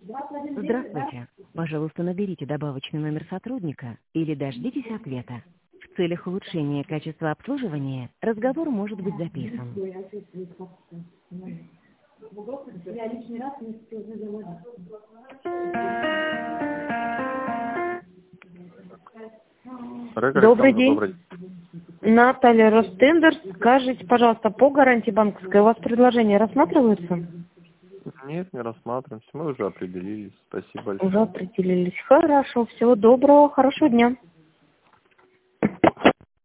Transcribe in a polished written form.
Здравствуйте. Пожалуйста, наберите добавочный номер сотрудника или дождитесь ответа. В целях улучшения качества обслуживания разговор может быть записан. Добрый день. Наталья Ростендер. Скажите, пожалуйста, по гарантии банковской у вас предложения рассматриваются? Нет, не рассматриваем. Мы уже определились. Спасибо большое. Уже определились. Хорошо. Всего доброго. Хорошего дня.